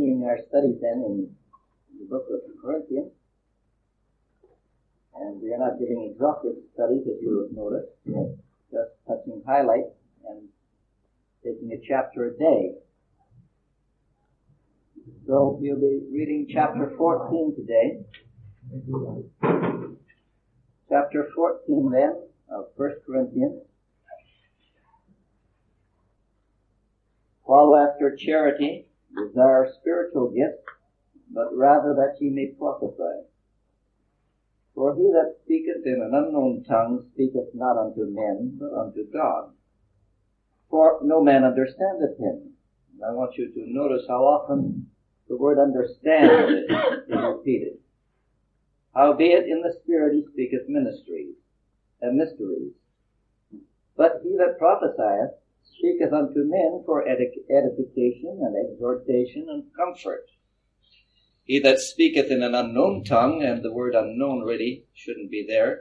continuing our studies then in the book of Corinthians. And we are not giving exhaustive studies, as you have noticed, just touching highlights and taking a chapter a day. So we'll be reading chapter 14 today. Chapter 14 then of 1 Corinthians. Follow after charity, desire spiritual gifts, but rather that ye may prophesy. For he that speaketh in an unknown tongue speaketh not unto men, but unto God. For no man understandeth him. And I want you to notice how often the word understand is repeated. Howbeit in the Spirit he speaketh mysteries. But he that prophesieth speaketh unto men for edification and exhortation and comfort. He that speaketh in an unknown tongue, and the word unknown really shouldn't be there,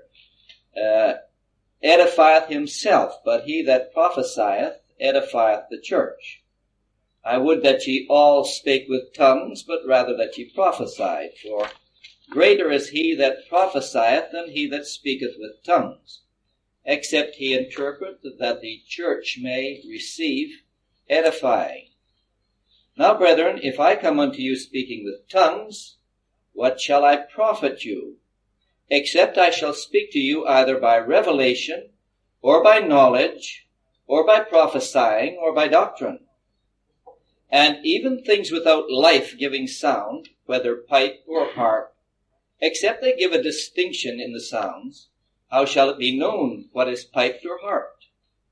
edifieth himself, but he that prophesieth edifieth the church. I would that ye all spake with tongues, but rather that ye prophesied, for greater is he that prophesieth than he that speaketh with tongues, except he interpret, that the church may receive edifying. Now, brethren, if I come unto you speaking with tongues, what shall I profit you? Except I shall speak to you either by revelation, or by knowledge, or by prophesying, or by doctrine. And even things without life-giving sound, whether pipe or harp, except they give a distinction in the sounds, how shall it be known what is piped or harped?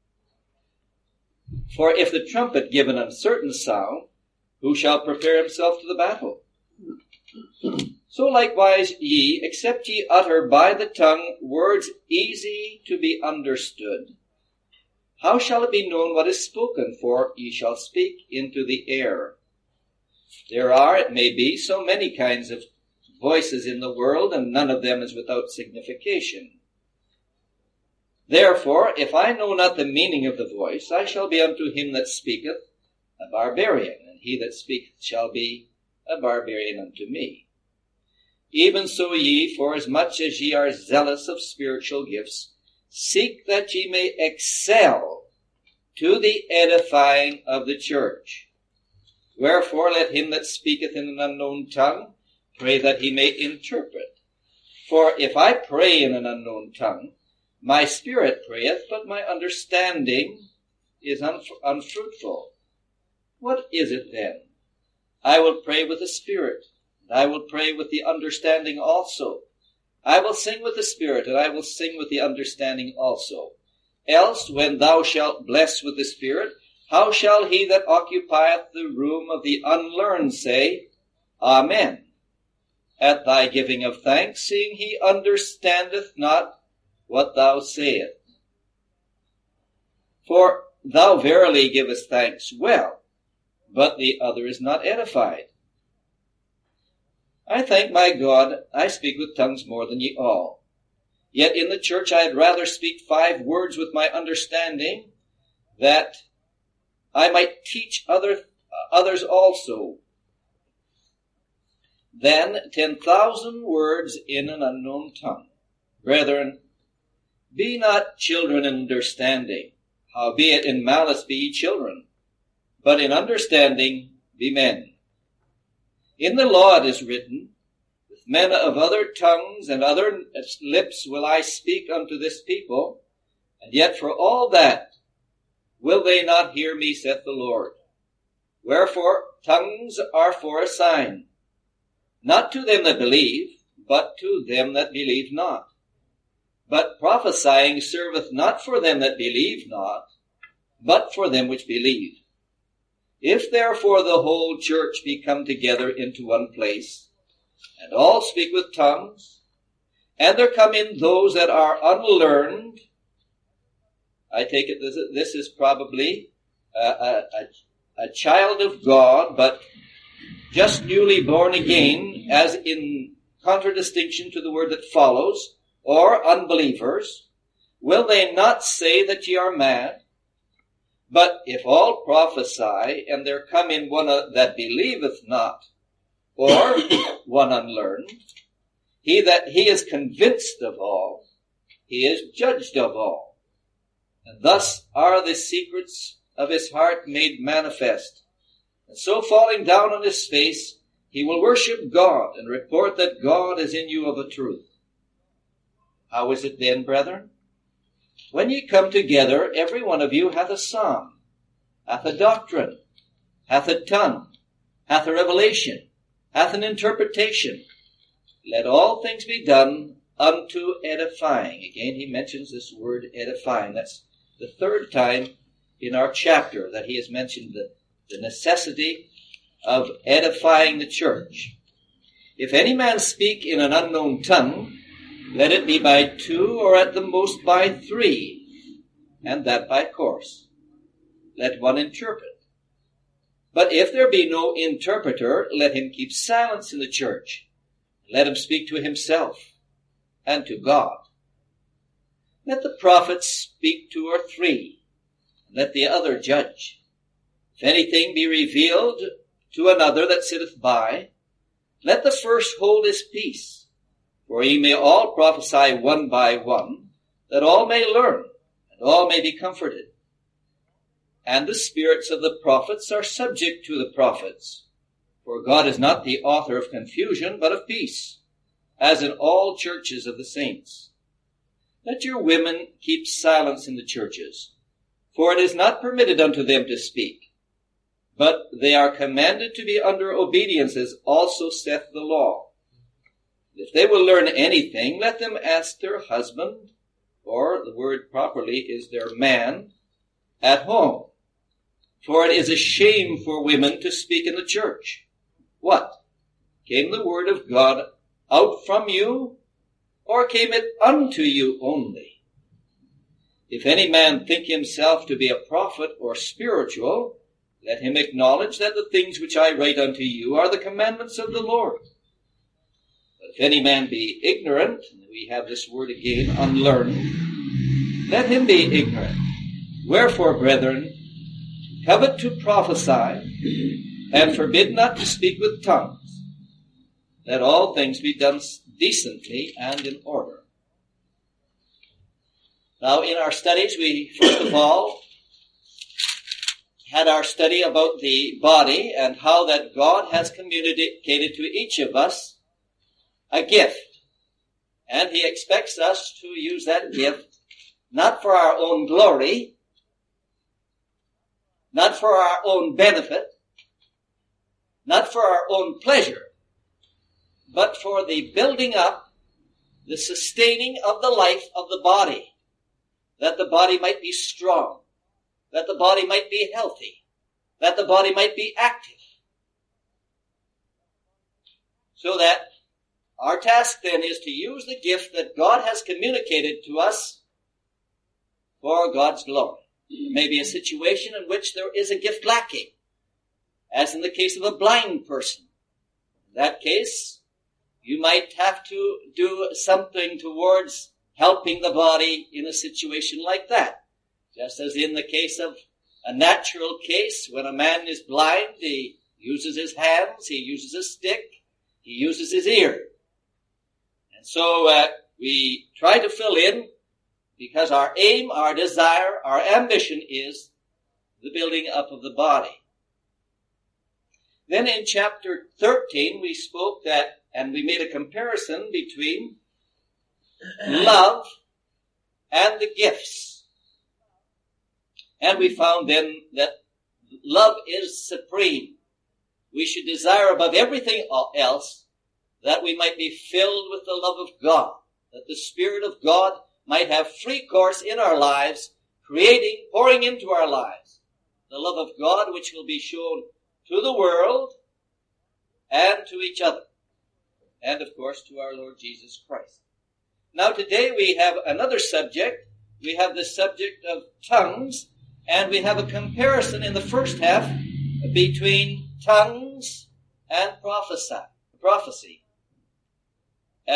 For if the trumpet give an uncertain sound, who shall prepare himself to the battle? So likewise ye, except ye utter by the tongue words easy to be understood, how shall it be known what is spoken? For ye shall speak into the air. There are, it may be, so many kinds of voices in the world, and none of them is without signification. Therefore, if I know not the meaning of the voice, I shall be unto him that speaketh a barbarian, and he that speaketh shall be a barbarian unto me. Even so ye, forasmuch as ye are zealous of spiritual gifts, seek that ye may excel to the edifying of the church. Wherefore let him that speaketh in an unknown tongue pray that he may interpret. For if I pray in an unknown tongue, my spirit prayeth, but my understanding is unfruitful. What is it then? I will pray with the spirit, and I will pray with the understanding also. I will sing with the spirit, and I will sing with the understanding also. Else, when thou shalt bless with the spirit, how shall he that occupieth the room of the unlearned say, Amen, at thy giving of thanks, seeing he understandeth not what thou sayest? For thou verily givest thanks well, but the other is not edified. I thank my God, I speak with tongues more than ye all. Yet in the church I had rather speak 5 words with my understanding, that I might teach others also, than 10,000 words in an unknown tongue. Brethren, be not children in understanding, howbeit in malice be ye children, but in understanding be men. In the law it is written, with men of other tongues and other lips will I speak unto this people, and yet for all that will they not hear me, saith the Lord. Wherefore tongues are for a sign, not to them that believe, but to them that believe not. But prophesying serveth not for them that believe not, but for them which believe. If therefore the whole church be come together into one place, and all speak with tongues, and there come in those that are unlearned, I take it this is probably a child of God, but just newly born again, as in contradistinction to the word that follows, or unbelievers, will they not say that ye are mad? But if all prophesy, and there come in one that believeth not, or one unlearned, he is convinced of all, he is judged of all. And thus are the secrets of his heart made manifest. And so falling down on his face, he will worship God and report that God is in you of a truth. How is it then, brethren? When ye come together, every one of you hath a psalm, hath a doctrine, hath a tongue, hath a revelation, hath an interpretation. Let all things be done unto edifying. Again, he mentions this word edifying. That's the third time in our chapter that he has mentioned the necessity of edifying the church. If any man speak in an unknown tongue, let it be by 2 or at the most by 3, and that by course. Let one interpret. But if there be no interpreter, let him keep silence in the church. Let him speak to himself and to God. Let the prophets speak 2 or 3, and let the other judge. If anything be revealed to another that sitteth by, let the first hold his peace, for ye may all prophesy one by one, that all may learn, and all may be comforted. And the spirits of the prophets are subject to the prophets, for God is not the author of confusion, but of peace, as in all churches of the saints. Let your women keep silence in the churches, for it is not permitted unto them to speak, but they are commanded to be under obedience, as also saith the law. If they will learn anything, let them ask their husband, or the word properly is their man, at home. For it is a shame for women to speak in the church. What? Came the word of God out from you, or came it unto you only? If any man think himself to be a prophet or spiritual, let him acknowledge that the things which I write unto you are the commandments of the Lord. But if any man be ignorant, and we have this word again, unlearned, let him be ignorant. Wherefore, brethren, covet to prophesy, and forbid not to speak with tongues. Let all things be done decently and in order. Now, in our studies, we first of all had our study about the body and how that God has communicated to each of us a gift. And he expects us to use that gift not for our own glory, not for our own benefit, not for our own pleasure, but for the building up, the sustaining of the life of the body, that the body might be strong, that the body might be healthy, that the body might be active. So that our task then is to use the gift that God has communicated to us for God's glory. There may be a situation in which there is a gift lacking, as in the case of a blind person. In that case, you might have to do something towards helping the body in a situation like that. Just as in the case of a natural case, when a man is blind, he uses his hands, he uses a stick, he uses his ear. And so we try to fill in, because our aim, our desire, our ambition is the building up of the body. Then in chapter 13, we spoke that, and we made a comparison between love and the gifts. And we found then that love is supreme. We should desire above everything else that we might be filled with the love of God, that the Spirit of God might have free course in our lives, pouring into our lives the love of God, which will be shown to the world and to each other, and of course to our Lord Jesus Christ. Now today we have another subject. We have the subject of tongues, and we have a comparison in the first half between tongues and prophecy.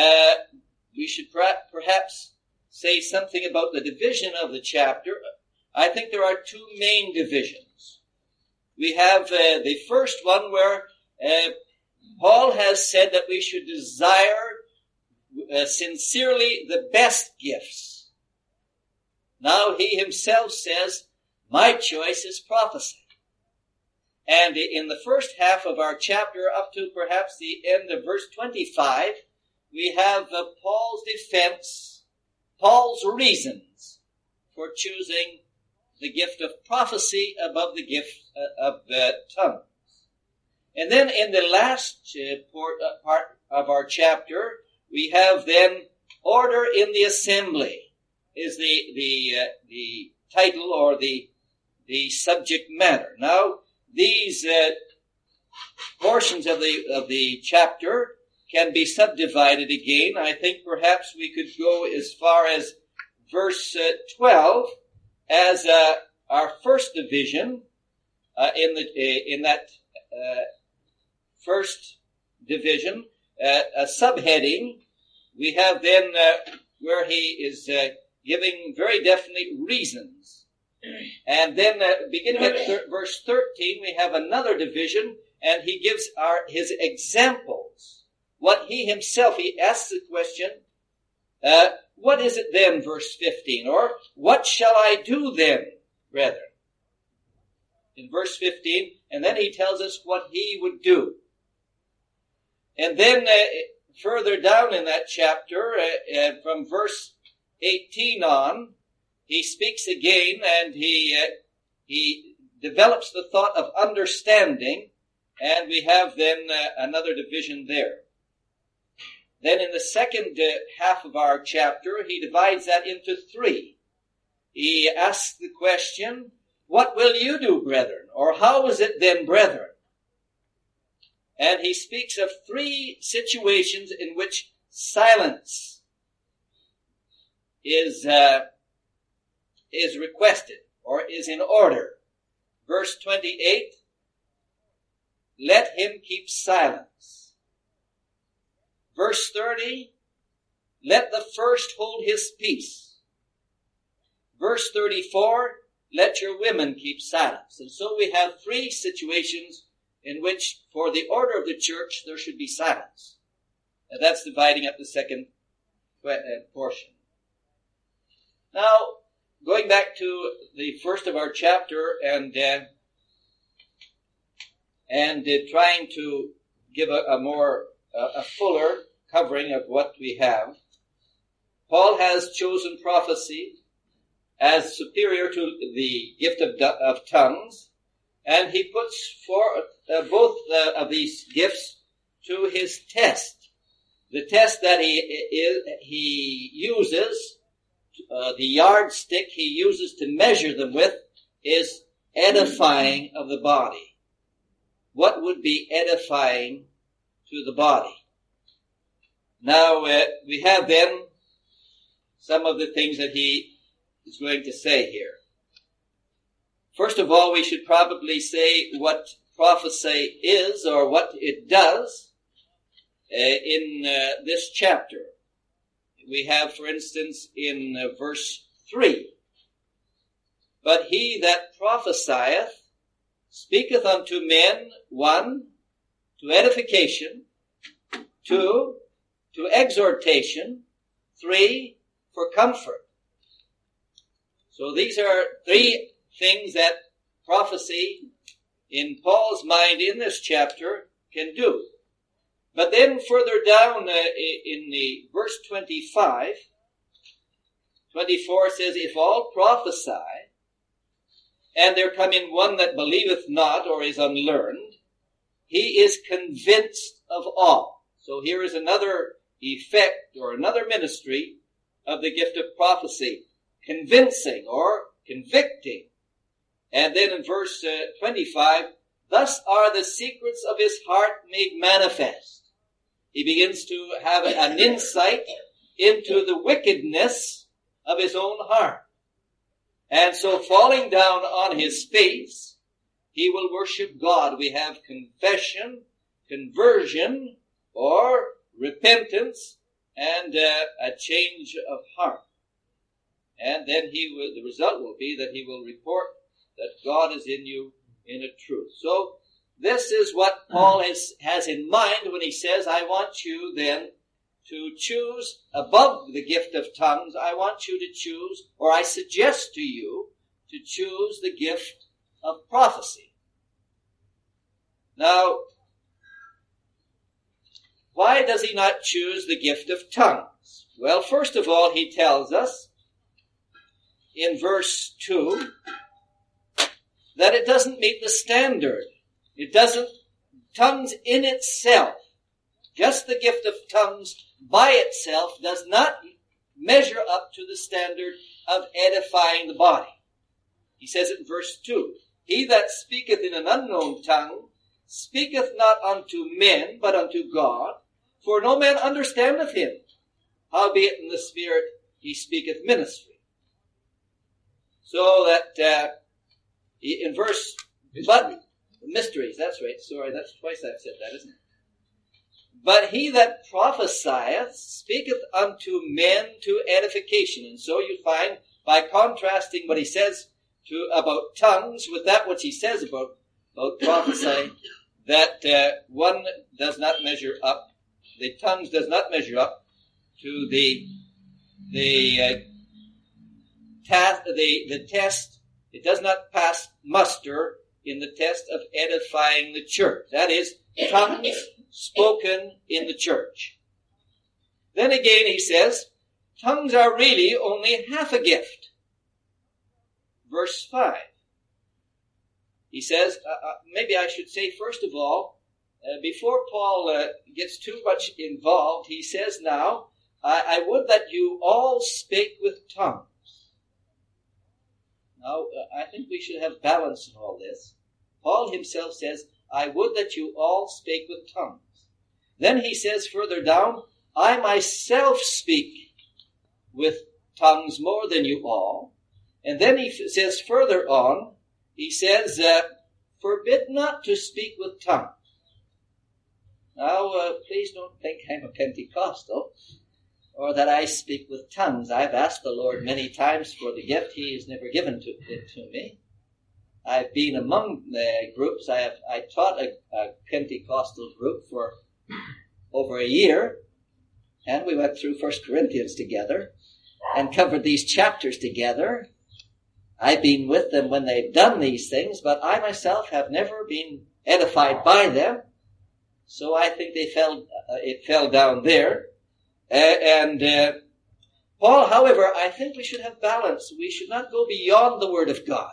We should perhaps say something about the division of the chapter I think there are two main divisions. We have the first one where Paul has said that we should desire sincerely the best gifts. Now he himself says, my choice is prophecy. And in the first half of our chapter, up to perhaps the end of verse 25, we have Paul's defense, Paul's reasons for choosing the gift of prophecy above the gift of tongues. And then in the last part of our chapter, we have then order in the assembly is the title or the subject matter. Now, these portions of the chapter can be subdivided again. I think perhaps we could go as far as verse 12 as our first division in that first division, a subheading. We have then where he is giving very definite reasons. And then beginning at verse 13, we have another division, and he gives his examples. What he asks the question, what is it then, verse 15? Or, what shall I do then, brethren? In verse 15, and then he tells us what he would do. And then further down in that chapter, from verse 18 on, he speaks again, and he develops the thought of understanding, and we have then another division there. Then in the second half of our chapter, he divides that into three. He asks the question, what will you do, brethren? Or how is it then, brethren? And he speaks of three situations in which silence is requested or is in order. Verse 28, let him keep silence. Verse 30, let the first hold his peace. Verse 34, let your women keep silence. And so we have three situations in which, for the order of the church, there should be silence. And that's dividing up the second portion. Now, going back to the first of our chapter and trying to give a fuller covering of what we have, Paul has chosen prophecy as superior to the gift of tongues, and he puts both of these gifts to his test. The test that he uses, the yardstick he uses to measure them with, is edifying of the body. What would be edifying to the body? Now, we have then some of the things that he is going to say here. First of all, we should probably say what prophecy is or what it does in this chapter. We have, for instance, in verse 3, but he that prophesieth speaketh unto men, 1, to edification, 2, to exhortation, 3, for comfort. So these are three things that prophecy, in Paul's mind in this chapter, can do. But then further down in the verse 24 says, if all prophesy, and there come in one that believeth not or is unlearned, he is convinced of all. So here is another effect or another ministry of the gift of prophecy, convincing or convicting. And then in verse 25, thus are the secrets of his heart made manifest. He begins to have an insight into the wickedness of his own heart. And so falling down on his face, he will worship God. We have confession, conversion, or repentance, and a change of heart. And then the result will be that he will report that God is in you in a truth. So this is what Paul has in mind when he says, I want you then to choose above the gift of tongues. I want you to choose, or I suggest to you, to choose the gift of prophecy. Now, why does he not choose the gift of tongues? Well, first of all, he tells us in verse 2 that it doesn't meet the standard. Tongues in itself, just the gift of tongues by itself does not measure up to the standard of edifying the body. He says it in verse 2, He that speaketh in an unknown tongue speaketh not unto men, but unto God, for no man understandeth him. Howbeit in the Spirit he speaketh mystery. So that in verse, but mysteries, that's right. Sorry, that's twice I've said that, isn't it? But he that prophesieth speaketh unto men to edification. And so you find, by contrasting what he says about tongues with that which he says about prophesying, that one does not measure up, the tongues does not measure up to the test. It does not pass muster in the test of edifying the church. That is, tongues spoken in the church. Then again he says, tongues are really only half a gift. Verse 5. He says, maybe I should say first of all, before Paul gets too much involved, he says now, I would that you all spake with tongues. Now, I think we should have balance in all this. Paul himself says, I would that you all spake with tongues. Then he says further down, I myself speak with tongues more than you all. And then he says further on, he says, forbid not to speak with tongues. Now, please don't think I'm a Pentecostal or that I speak with tongues. I've asked the Lord many times for the gift. He has never given it to me. I've been among the groups. I taught a Pentecostal group for over a year, and we went through 1 Corinthians together and covered these chapters together. I've been with them when they've done these things, but I myself have never been edified by them. So I think it fell down there. Paul, however, I think we should have balance. We should not go beyond the Word of God.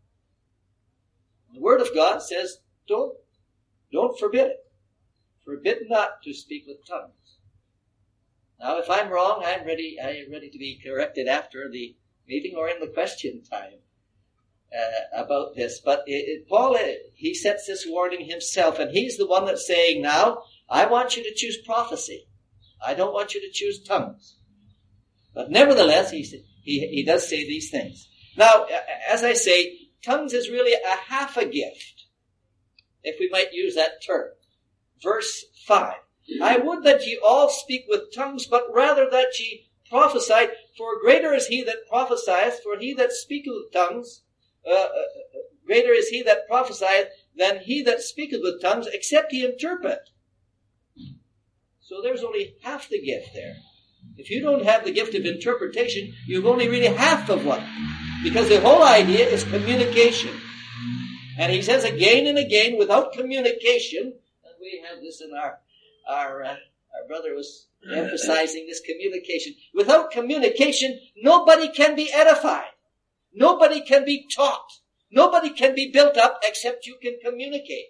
The Word of God says, don't forbid it. Forbid not to speak with tongues. Now, if I'm wrong, I am ready to be corrected after the meeting or in the question time about this. But Paul, he sets this warning himself, and he's the one that's saying now, I want you to choose prophecy. I don't want you to choose tongues. But nevertheless, he does say these things. Now, as I say, tongues is really a half a gift, if we might use that term. Verse 5. I would that ye all speak with tongues, but rather that ye prophesy, for greater is he that prophesieth, for he that speaketh with tongues, greater is he that prophesieth than he that speaketh with tongues, except he interpret. So there's only half the gift there. If you don't have the gift of interpretation, you've only really half of one. Because the whole idea is communication. And he says again and again, without communication, and we have this in our brother was emphasizing this communication. Without communication, nobody can be edified. Nobody can be taught. Nobody can be built up except you can communicate.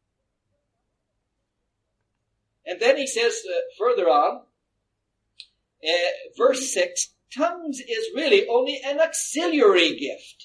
And then he says further on, verse 6, tongues is really only an auxiliary gift.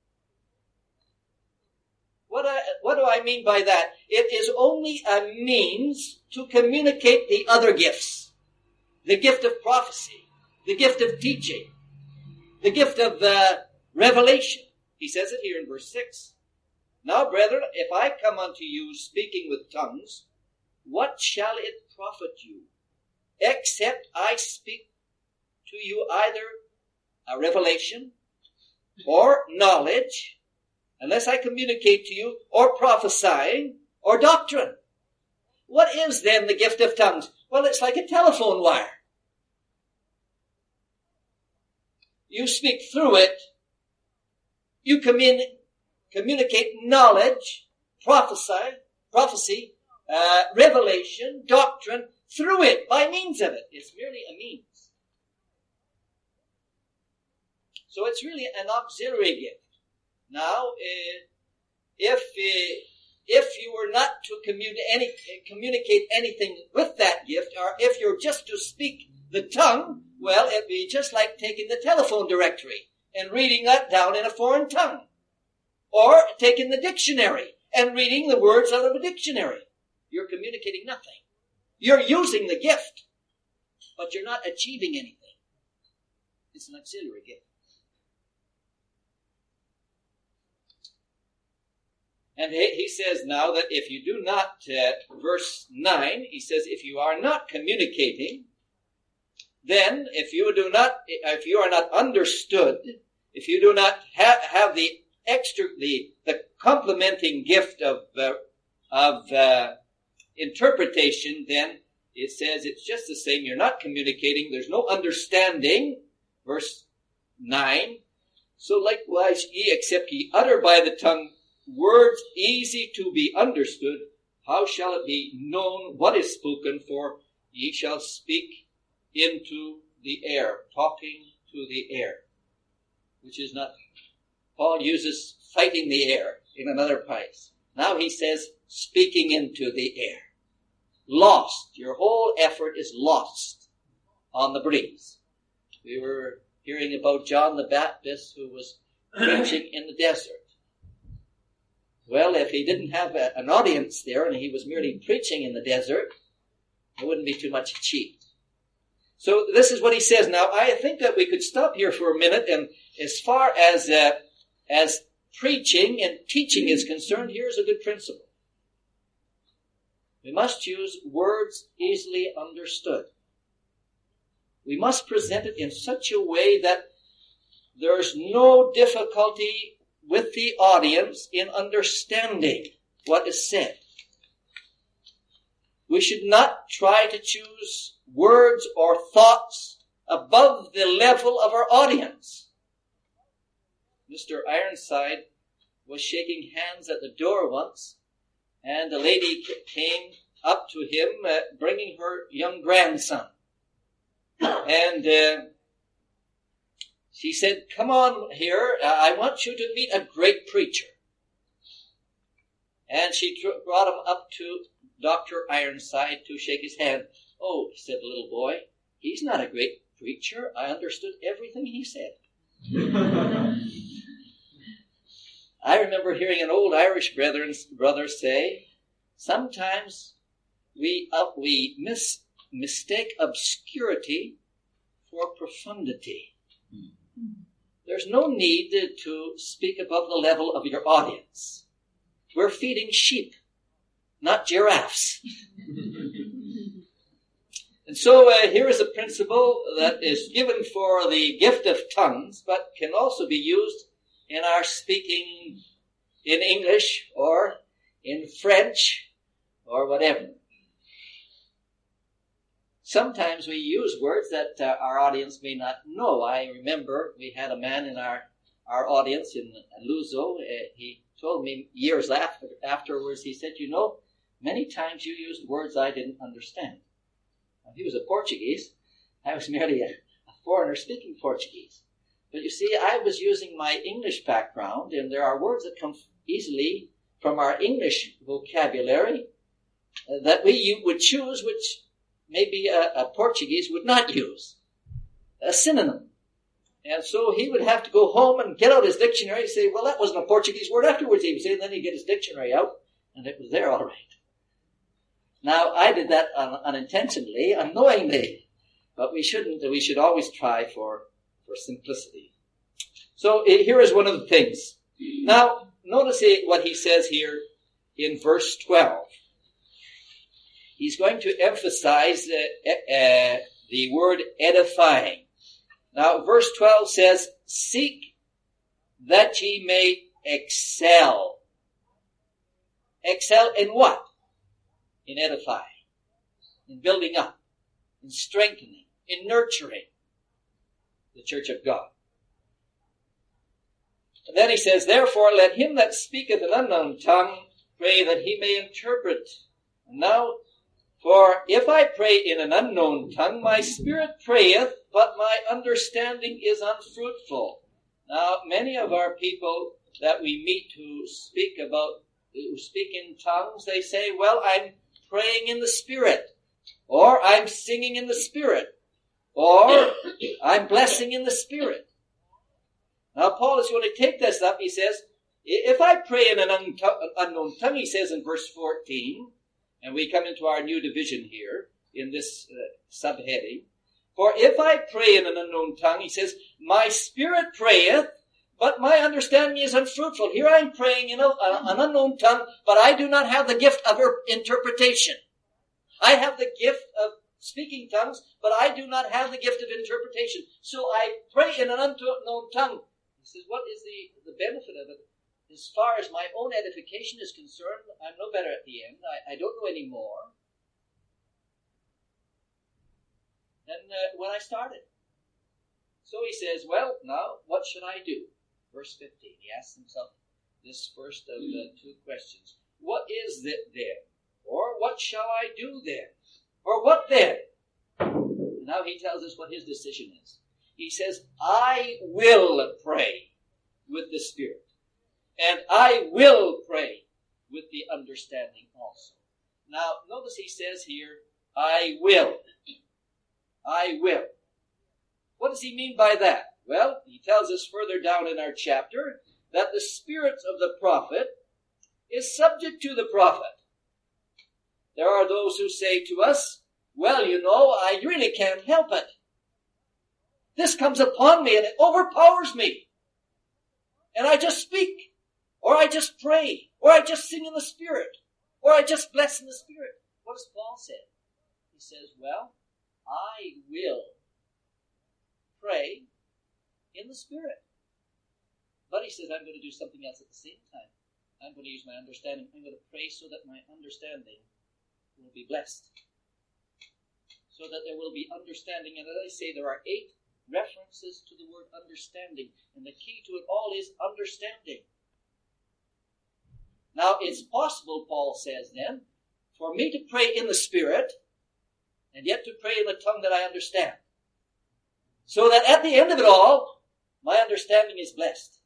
What do I mean by that? It is only a means to communicate the other gifts. The gift of prophecy, the gift of teaching, the gift of revelation. He says it here in verse 6. Now, brethren, if I come unto you speaking with tongues, what shall it profit you, except I speak to you either a revelation, or knowledge, unless I communicate to you, or prophesying, or doctrine. What is then the gift of tongues? Well, it's like a telephone wire. You speak through it. You communicate knowledge, prophecy, revelation, doctrine, through it, by means of it. It's merely a means. So it's really an auxiliary gift. Now, if you were not to communicate anything with that gift, or if you're just to speak the tongue, well, it'd be just like taking the telephone directory and reading that down in a foreign tongue. Or taking the dictionary and reading the words out of a dictionary. You're communicating nothing. You're using the gift, but you're not achieving anything. It's an auxiliary gift. And he says now that if you do not, verse 9, he says, if you are not communicating, then if you are not understood, if you do not have the complementing gift of interpretation, then it says it's just the same. You're not communicating. There's no understanding. Verse 9. So likewise ye, except ye utter by the tongue words easy to be understood, how shall it be known what is spoken? For ye shall speak into the air, talking to the air, which is not. Paul uses fighting the air in another place. Now he says speaking into the air. Lost. Your whole effort is lost on the breeze. We were hearing about John the Baptist who was preaching in the desert. Well, if he didn't have an audience there and he was merely preaching in the desert, it wouldn't be too much achieved. So this is what he says. Now, I think that we could stop here for a minute, and as far as preaching and teaching is concerned, here's a good principle. We must use words easily understood. We must present it in such a way that there's no difficulty with the audience in understanding what is said. We should not try to choose words or thoughts above the level of our audience. Mr. Ironside was shaking hands at the door once, and a lady came up to him bringing her young grandson. And she said, come on here, I want you to meet a great preacher. And she brought him up to Dr. Ironside to shake his hand. Oh, said the little boy, he's not a great preacher. I understood everything he said. I remember hearing an old Irish brother say, sometimes we mistake obscurity for profundity. There's no need to speak above the level of your audience. We're feeding sheep, not giraffes. And so here is a principle that is given for the gift of tongues, but can also be used in our speaking in English or in French or whatever. Sometimes we use words that our audience may not know. I remember we had a man in our audience in Luzo. He told me years afterwards, he said, you know, many times you used words I didn't understand. Now, he was a Portuguese. I was merely a foreigner speaking Portuguese. But you see, I was using my English background, and there are words that come easily from our English vocabulary that we would choose, which maybe a Portuguese would not use. A synonym. And so he would have to go home and get out his dictionary and say, well, that wasn't a Portuguese word afterwards, he would say, and then he'd get his dictionary out, and it was there all right. Now, I did that unintentionally, unknowingly, but we shouldn't. We should always try for simplicity. So here is one of the things. Now, notice what he says here in verse 12. He's going to emphasize the word edifying. Now, verse 12 says, seek that ye may excel. Excel in what? In edifying, in building up, in strengthening, in nurturing the church of God. And then he says, therefore let him that speaketh an unknown tongue pray that he may interpret. And now, for if I pray in an unknown tongue, my spirit prayeth, but my understanding is unfruitful. Now, many of our people that we meet who speak in tongues, they say, well, I'm praying in the Spirit, or I'm singing in the Spirit, or I'm blessing in the Spirit. Now, Paul is going to take this up. He says, if I pray in an unknown tongue, he says in verse 14, and we come into our new division here in this subheading, for if I pray in an unknown tongue, he says, my spirit prayeth, but my understanding is unfruitful. Here I'm praying in an unknown tongue, but I do not have the gift of interpretation. I have the gift of speaking tongues, but I do not have the gift of interpretation. So I pray in an unknown tongue. He says, what is the benefit of it? As far as my own edification is concerned, I'm no better at the end. I don't know any more than when I started. So he says, well, now, what should I do? Verse 15, he asks himself this first of the two questions. What is it then? Or what shall I do then? Or what then? Now he tells us what his decision is. He says, I will pray with the Spirit. And I will pray with the understanding also. Now, notice he says here, I will. I will. What does he mean by that? Well, he tells us further down in our chapter that the spirit of the prophet is subject to the prophet. There are those who say to us, well, you know, I really can't help it. This comes upon me and it overpowers me. And I just speak, or I just pray, or I just sing in the Spirit, or I just bless in the Spirit. What does Paul say? He says, well, I will pray in the Spirit. But he says, I'm going to do something else at the same time. I'm going to use my understanding. I'm going to pray so that my understanding will be blessed. So that there will be understanding. And as I say, there are 8 references to the word understanding. And the key to it all is understanding. Now, it's possible, Paul says then, for me to pray in the Spirit and yet to pray in the tongue that I understand. So that at the end of it all, my understanding is blessed.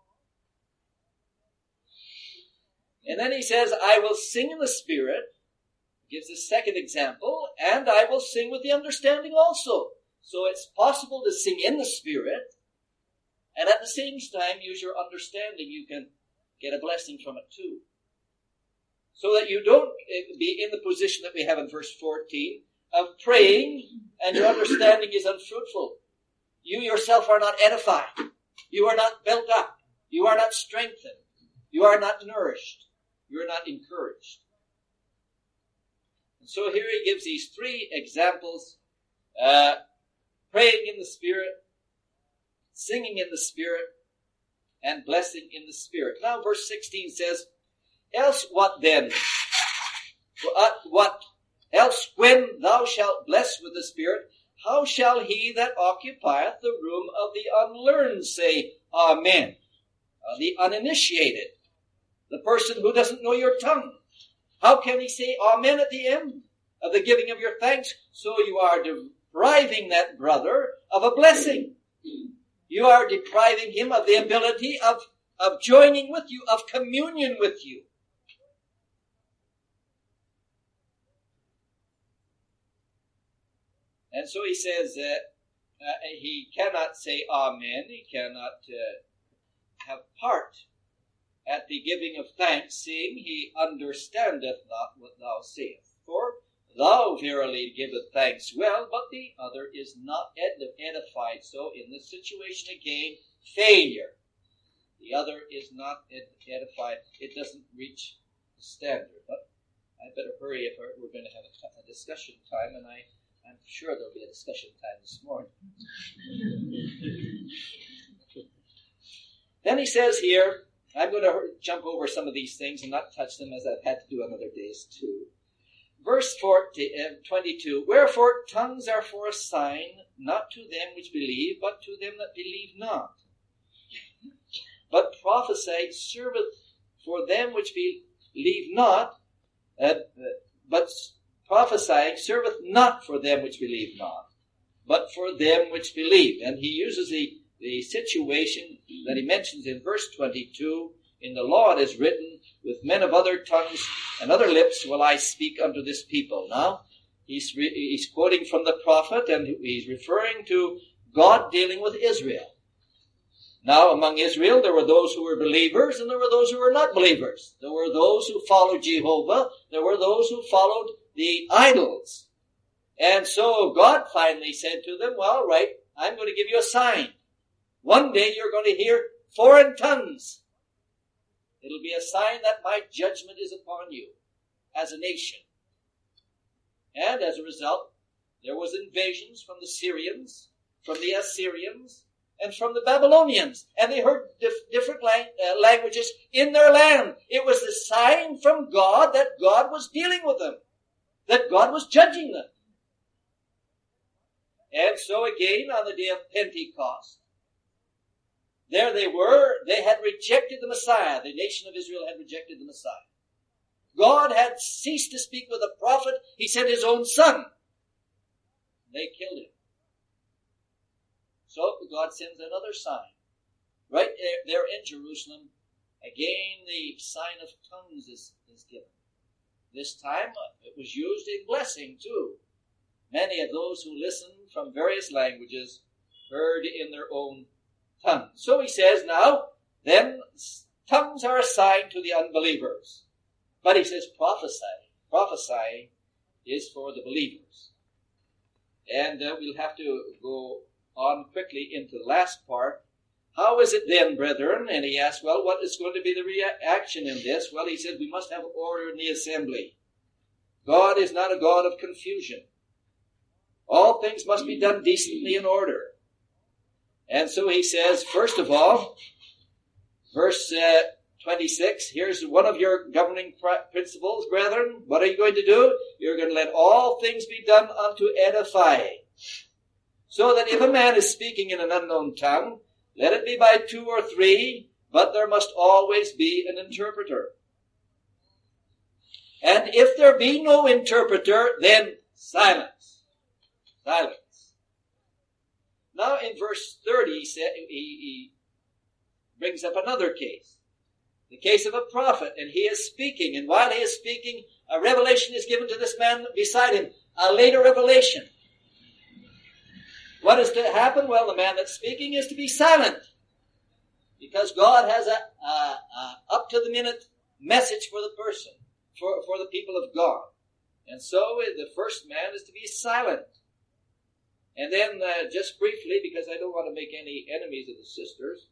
And then he says, I will sing in the Spirit, gives a second example, and I will sing with the understanding also. So it's possible to sing in the Spirit, and at the same time use your understanding. You can get a blessing from it too. So that you don't be in the position that we have in verse 14 of praying and your understanding is unfruitful. You yourself are not edified. You are not built up. You are not strengthened. You are not nourished. You are not encouraged. And so here he gives these 3 examples. Praying in the Spirit, singing in the Spirit, and blessing in the Spirit. Now verse 16 says, else what then? What else when thou shalt bless with the Spirit, how shall he that occupieth the room of the unlearned say, Amen? The uninitiated, the person who doesn't know your tongue. How can he say Amen at the end of the giving of your thanks? So you are depriving that brother of a blessing. You are depriving him of the ability of joining with you, of communion with you. And so he says that he cannot say Amen. He cannot have part at the giving of thanks, seeing he understandeth not what thou sayest. For thou verily giveth thanks well, but the other is not edified. So in this situation again, failure. The other is not edified. It doesn't reach the standard. But I better hurry if we're going to have a discussion time, and I I'm sure there'll be a discussion time this morning. Then he says here, I'm going to jump over some of these things and not touch them as I've had to do on other days too. Verse 22, wherefore tongues are for a sign, not to them which believe, but to them that believe not. But prophecy serveth for them which believe not, but prophesying serveth not for them which believe not, but for them which believe. And he uses the situation that he mentions in verse 22, in the law it is written, with men of other tongues and other lips will I speak unto this people. Now, he's quoting from the prophet, and he's referring to God dealing with Israel. Now, among Israel, there were those who were believers, and there were those who were not believers. There were those who followed Jehovah. There were those who followed the idols. And so God finally said to them, well, right, I'm going to give you a sign. One day you're going to hear foreign tongues. It'll be a sign that my judgment is upon you as a nation. And as a result, there was invasions from the Syrians, from the Assyrians, and from the Babylonians. And they heard different languages in their land. It was the sign from God that God was dealing with them, that God was judging them. And so again, on the day of Pentecost, there they were, they had rejected the Messiah. The nation of Israel had rejected the Messiah. God had ceased to speak with a prophet. He sent his own son. They killed him. So God sends another sign. Right there in Jerusalem, again the sign of tongues is given. This time it was used in blessing too. Many of those who listened from various languages heard in their own tongue. So he says now, then tongues are a sign to the unbelievers. But he says prophesying is for the believers. And we'll have to go on quickly into the last part. How is it then, brethren? And he asks, well, what is going to be the reaction in this? Well, he says we must have order in the assembly. God is not a God of confusion. All things must be done decently in order. And so he says, first of all, verse 26, here's one of your governing principles, brethren. What are you going to do? You're going to let all things be done unto edifying. So that if a man is speaking in an unknown tongue, let it be by 2 or 3, but there must always be an interpreter. And if there be no interpreter, then silence. Silence. Now in verse 30, he brings up another case. The case of a prophet, and he is speaking. And while he is speaking, a revelation is given to this man beside him. A later revelation. What is to happen? Well, the man that's speaking is to be silent. Because God has a up-to-the-minute message for the person, for the people of God. And so the first man is to be silent. And then just briefly, because I don't want to make any enemies of the sisters,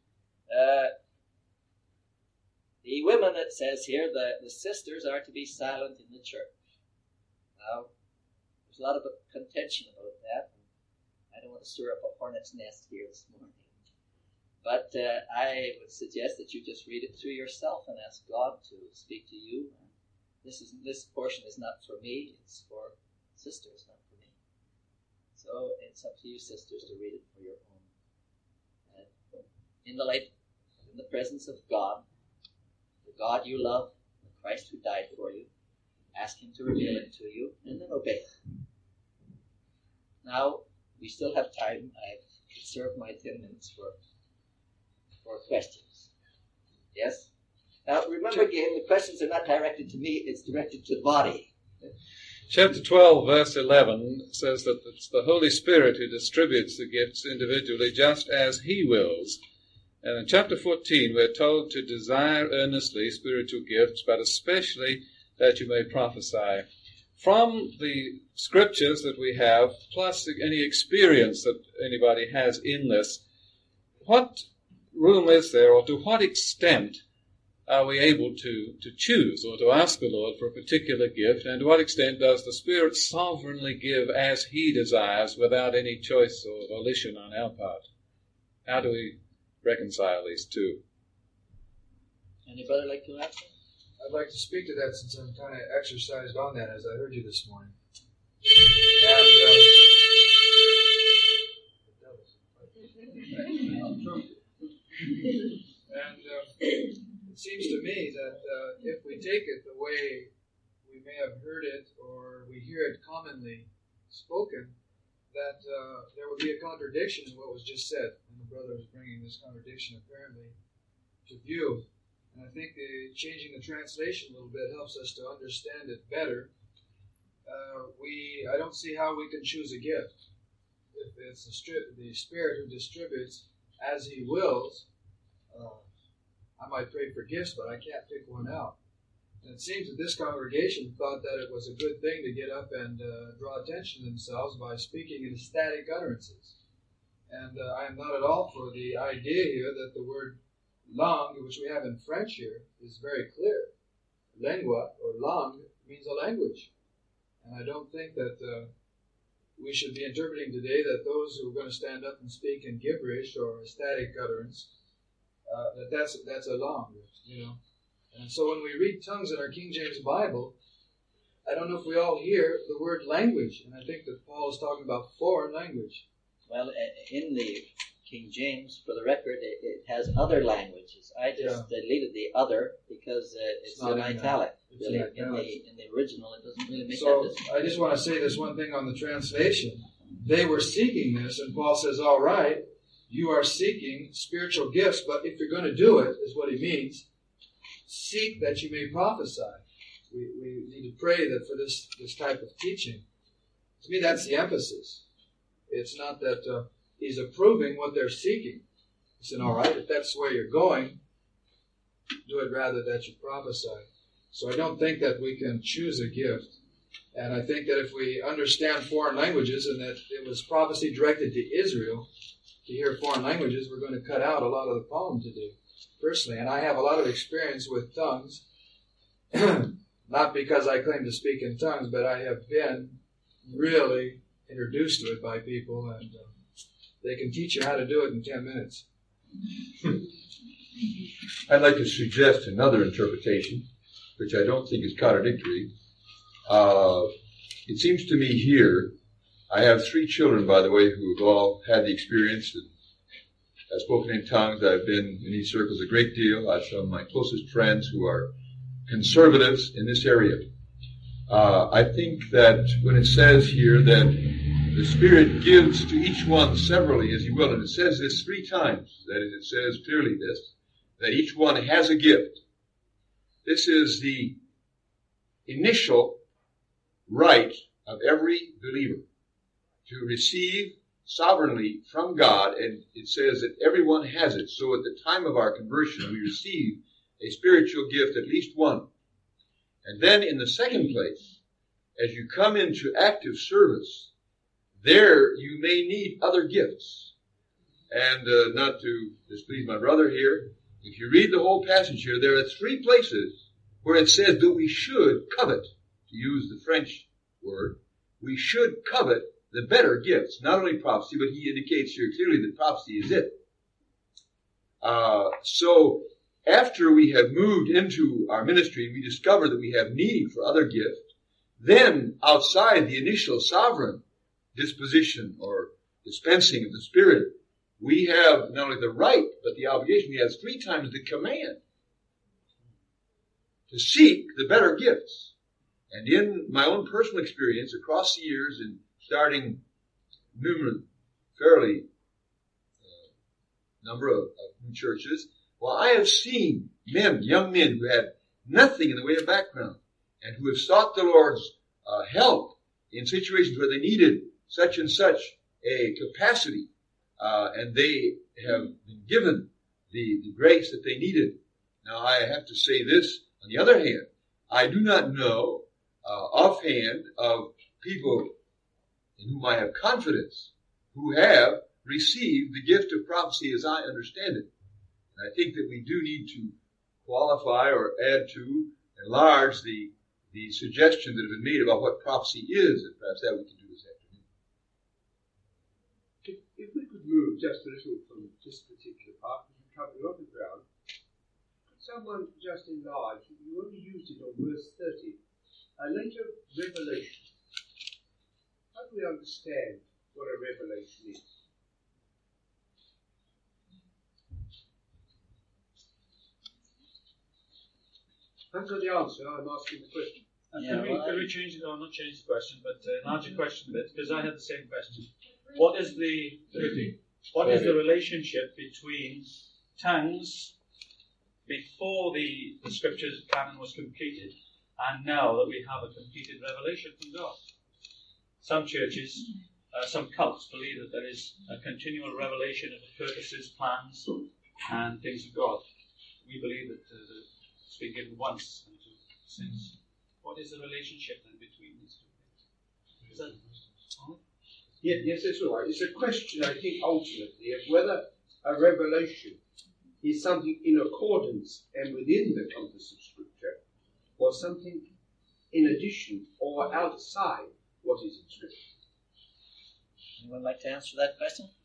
the women, it says here, the sisters are to be silent in the church. Now, there's a lot of contention about that. I don't want to stir up a hornet's nest here this morning. But I would suggest that you just read it through yourself and ask God to speak to you. This portion is not for me, it's for sisters, not for me. So it's up to you, sisters, to read it for your own. In the light, in the presence of God, the God you love, the Christ who died for you, ask him to reveal it to you, and then obey it. Now, we still have time. I've reserved my 10 minutes for questions. Yes? Now, remember again, the questions are not directed to me, it's directed to the body. Chapter 12, verse 11 says that it's the Holy Spirit who distributes the gifts individually just as he wills. And in chapter 14, we're told to desire earnestly spiritual gifts, but especially that you may prophesy. From the scriptures that we have, plus any experience that anybody has in this, what room is there, or to what extent are we able to choose or to ask the Lord for a particular gift, and to what extent does the Spirit sovereignly give as He desires without any choice or volition on our part? How do we reconcile these two? Any brother like to answer? I'd like to speak to that since I'm kind of exercised on that as I heard you this morning. And it seems to me that if we take it the way we may have heard it or we hear it commonly spoken, that there would be a contradiction in what was just said. And the brother was bringing this contradiction apparently to view. And I think changing the translation a little bit helps us to understand it better. I don't see how we can choose a gift. If it's the Spirit who distributes as He wills, I might pray for gifts, but I can't pick one out. And it seems that this congregation thought that it was a good thing to get up and draw attention to themselves by speaking in ecstatic utterances. And I am not at all for the idea here that the word langue, which we have in French here, is very clear. Lingua, or langue, means a language. And I don't think that we should be interpreting today that those who are going to stand up and speak in gibberish or ecstatic utterance, that's a langue, you know. And so when we read tongues in our King James Bible, I don't know if we all hear the word language. And I think that Paul is talking about foreign language. Well, in the King James, for the record, it has other languages. I just deleted the other because it's in italic. Really, in the original, it doesn't really make that difference. I just want to say this one thing on the translation. They were seeking this, and Paul says, all right, you are seeking spiritual gifts, but if you're going to do it, is what he means, seek that you may prophesy. We need to pray that for this type of teaching. To me, that's the emphasis. It's not that he's approving what they're seeking. He said, all right, if that's where you're going, do it rather that you prophesy. So I don't think that we can choose a gift. And I think that if we understand foreign languages and that it was prophecy directed to Israel to hear foreign languages, we're going to cut out a lot of the problem today, personally. And I have a lot of experience with tongues, not because I claim to speak in tongues, but I have been really introduced to it by people, and they can teach you how to do it in 10 minutes. I'd like to suggest another interpretation, which I don't think is contradictory. It seems to me here, I have 3 children, by the way, who have all had the experience and have spoken in tongues. I've been in these circles a great deal. I have some of my closest friends who are conservatives in this area. I think that when it says here that the Spirit gives to each one severally as He will, and it says this 3 times, that is, it says clearly this, that each one has a gift. This is the initial right of every believer to receive sovereignly from God, and it says that everyone has it. So at the time of our conversion, we receive a spiritual gift, at least one. And then in the second place, as you come into active service, there you may need other gifts. And not to displease my brother here, if you read the whole passage here, there are 3 places where it says that we should covet, to use the French word, we should covet the better gifts, not only prophecy, but he indicates here clearly that prophecy is it. So after we have moved into our ministry and we discover that we have need for other gifts, then outside the initial sovereign disposition or dispensing of the Spirit, we have not only the right, but the obligation. We have 3 times the command to seek the better gifts. And in my own personal experience across the years and starting numerous, fairly number of new churches, well, I have seen men, young men who had nothing in the way of background and who have sought the Lord's help in situations where they needed such and such a capacity, and they have been given the grace that they needed. Now, I have to say this, on the other hand, I do not know offhand of people in whom I have confidence who have received the gift of prophecy as I understand it. And I think that we do need to qualify or add to, enlarge the suggestions that have been made about what prophecy is, and perhaps that we can do this afternoon. If we could move just a little from this particular part, because we're covering a lot of ground, could someone just enlarge, you only used it on verse 30, a later revelation. How do we understand what a revelation is? I've got the answer, I'm asking the question. Can we change it, or not change the question, but enlarge the question a bit, because I had the same question. What is the relationship between tongues before the scriptures canon was completed, and now that we have a completed revelation from God? Some churches, some cults believe that there is a continual revelation of the purposes, plans, and things of God. We believe that it's been given once and since. What is the relationship then between these two things? Is that Yes, that's all right. It's a question, I think, ultimately, of whether a revelation is something in accordance and within the compass of Scripture, or something in addition or outside what is in Scripture. Anyone like to answer that question?